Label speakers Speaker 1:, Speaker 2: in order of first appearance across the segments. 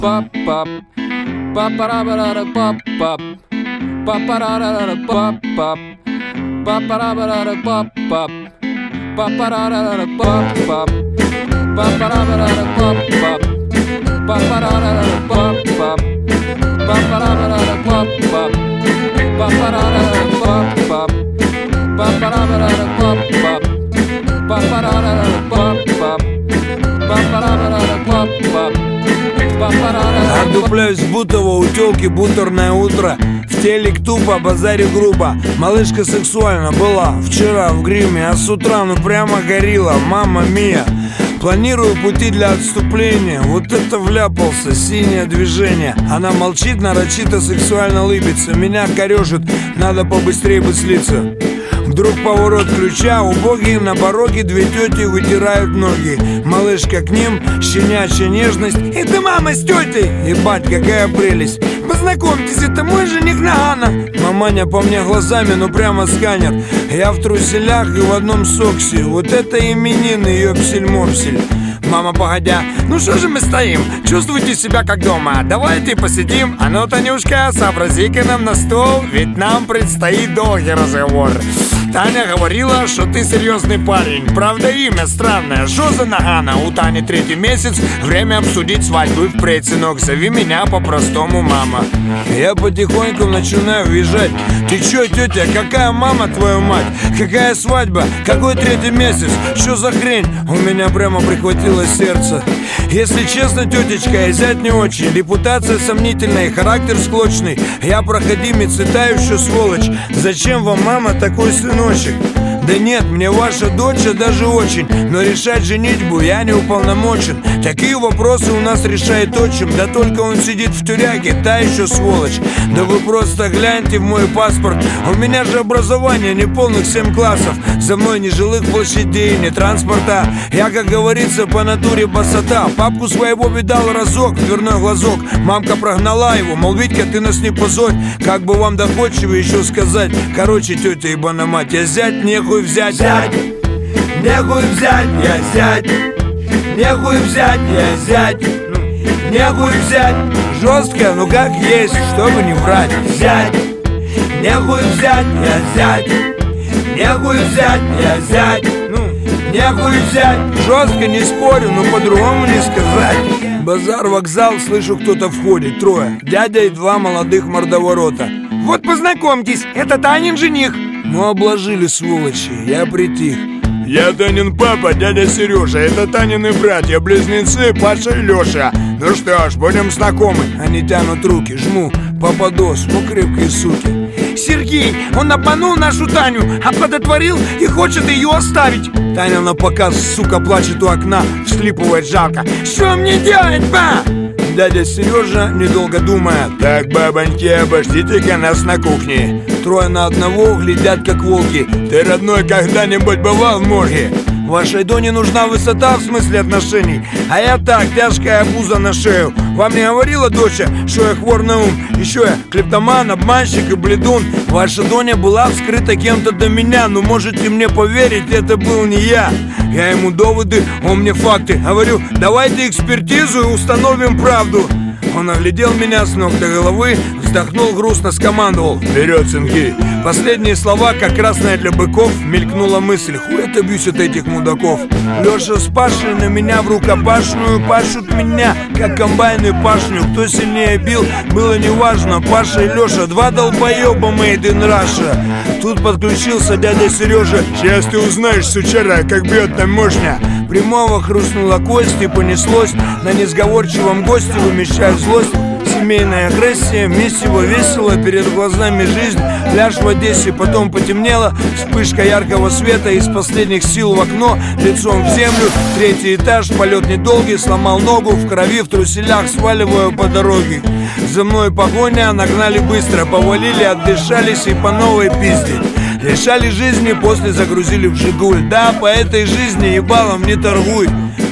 Speaker 1: pop pop pop pop pop pop pop pop pop pop
Speaker 2: Отдупляюсь в Бутово, у тёлки бутерное утро. В телек тупо, базарю грубо. Малышка сексуально была вчера в гриме, а с утра ну прямо горила, мамма мия. Планирую пути для отступления. Вот это вляпался, синее движение. Она молчит, нарочито сексуально лыбится. Меня корёжит, надо побыстрее бы слиться. Вдруг поворот ключа, убогие на пороге две тети вытирают ноги. Малышка к ним, щенячья нежность. Это мама с тетей, ебать, какая прелесть. Познакомьтесь, это мой жених Нагана. Маманя по мне глазами, ну прямо сканер. Я в труселях и в одном соксе. Вот это именины, ёпсель-мопсель. Мама, погодя, ну что же мы стоим? Чувствуйте себя как дома. Давайте посидим. А ну, Танюшка, сообрази-ка нам на стол, ведь нам предстоит долгий разговор. Таня говорила, что ты серьезный парень. Правда, имя странное. Что за Нагана? У Тани 3-й месяц. Время обсудить свадьбу впредь, сынок. Зови меня по-простому мама. Я потихоньку начинаю визжать. Ты чё, тетя, какая мама, твою мать? Какая свадьба? Какой 3-й месяц? Что за хрень? У меня прямо прихватило сердце. Если честно, тетечка, я зять не очень. Репутация сомнительная, характер склочный. Я проходимец и та еще сволочь. Зачем вам, мама, такой сыночек? Да нет, мне ваша дочь даже очень. Но решать женитьбу я не уполномочен. Такие вопросы у нас решает отчим. Да только он сидит в тюряге, та еще сволочь. Да вы просто гляньте в мой паспорт. У меня же образование неполных 7 классов. За мной ни жилых площадей, ни транспорта. Я, как говорится, по натуре басота. Папку своего видал разок, дверной глазок. Мамка прогнала его, мол, Витька, ты нас не позорь. Как бы вам доходчиво еще сказать. Короче, тетя ебана мать, я зять, нехуй взять.
Speaker 3: Зять, нехуй взять, я зять. Нехуй взять, я зять. Нехуй взять.
Speaker 2: Жестко, ну как есть, чтобы не врать.
Speaker 3: Зять, нехуй взять, я зять. Нехуй взять, я зять. Нехуй взять.
Speaker 2: Жестко не спорю, но по-другому не сказать. Базар, вокзал, слышу, кто-то входит. 3. Дядя и 2 молодых мордоворота.
Speaker 3: Вот познакомьтесь, это Танин жених.
Speaker 2: Ну обложили, сволочи, я притих.
Speaker 4: Я Танин папа, дядя Сережа. Это Танины братья-близнецы Паша и Леша. Ну что ж, будем знакомы.
Speaker 2: Они тянут руки, жму, попадос, ну крепкие суки.
Speaker 3: Сергей, он обманул нашу Таню, оплодотворил и хочет ее оставить.
Speaker 2: Таня на показ, сука, плачет у окна, всхлипывает жалко.
Speaker 3: Что мне делать, ба?
Speaker 2: Дядя Сережа, недолго думая:
Speaker 4: так, бабоньки, обождите-ка нас на кухне.
Speaker 2: 3 на 1 глядят, как волки.
Speaker 4: Ты, родной, когда-нибудь бывал в морге?
Speaker 2: Вашей Доне нужна высота в смысле отношений. А я так, тяжкая обуза на шею. Вам не говорила доча, что я хвор на ум? Еще я клептоман, обманщик и бледун. Ваша Доня была вскрыта кем-то до меня. Но можете мне поверить, это был не я. Я ему доводы, он мне факты. Говорю, давайте экспертизу и установим правду. Он оглядел меня с ног до головы, вздохнул грустно, скомандовал:
Speaker 4: вперед, сынки!
Speaker 2: Последние слова, как красная для быков, мелькнула мысль: хуй отобьюсь от этих мудаков. Леша с Пашей на меня в рукопашную пашут меня, как комбайны пашню. Кто сильнее бил, было неважно. Паша и Леша, 2 долбоеба made in Russia. Тут подключился дядя Сережа.
Speaker 4: Сейчас ты узнаешь, сучара, как бьет там мощня.
Speaker 2: Прямого хрустнула кость и понеслось. На несговорчивом госте вымещая злость. Семейная агрессия, месиво весело, перед глазами жизнь. Пляж в Одессе, потом потемнело. Вспышка яркого света, из последних сил в окно, лицом в землю. 3-й этаж, полет недолгий, сломал ногу, в крови, в труселях, сваливаю по дороге. За мной погоня, нагнали быстро, повалили, отдышались и по новой пиздить. Лишали жизни, после загрузили в Жигуль. Да, по этой жизни ебалом не торгуй.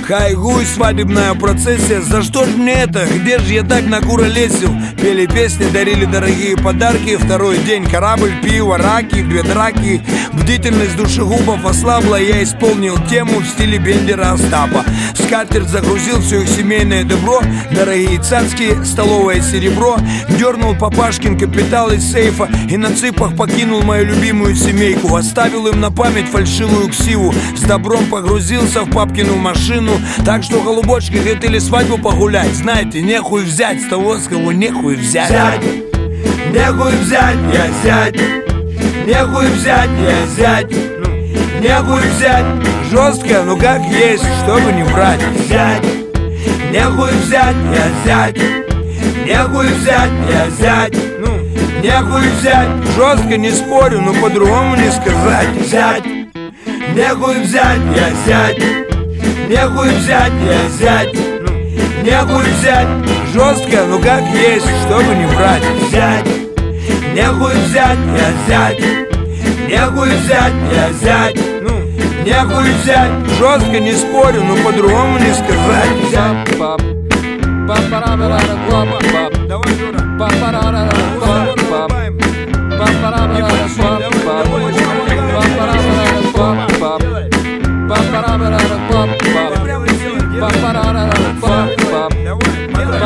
Speaker 2: Хайгуй, свадебная процессия. За что ж мне это? Где же я так накуролесил? Пели песни, дарили дорогие подарки. Второй день корабль, пиво, раки, 2 драки. Бдительность душегубов ослабла. Я исполнил тему в стиле Бендера Остапа. В скатерть загрузил все их семейное добро. Дорогие цацки, столовое серебро. Дернул папашкин капитал из сейфа и на цыпах покинул мою любимую семейку. Оставил им на память фальшивую ксиву. С добром погрузился в папкину машину. Так что, голубочки, хотели свадьбу погулять. Знаете, нехуй взять с того, с кого нехуй взять.
Speaker 3: Зять, нехуй взять, я зять. Нехуй взять, я зять. Нехуй взять.
Speaker 2: Жестко, ну как есть, чтобы не врать.
Speaker 3: Зять, нехуй взять, я зять. Нехуй взять, я зять. Нехуй взять.
Speaker 2: Жестко не спорю, но по-другому не сказать.
Speaker 3: Зять, нехуй взять, я зять. Нехуй взять, я зять. Нехуй взять.
Speaker 2: Жестко, ну как есть, чтобы не врать.
Speaker 3: Зять, нехуй взять, я зять. Нехуй взять, я зять. Нехуй взять.
Speaker 2: Жестко не спорю, но по-другому не сказать. Давай, Жора.
Speaker 1: Ba-ba-da-ba-da-ba-ba-ba.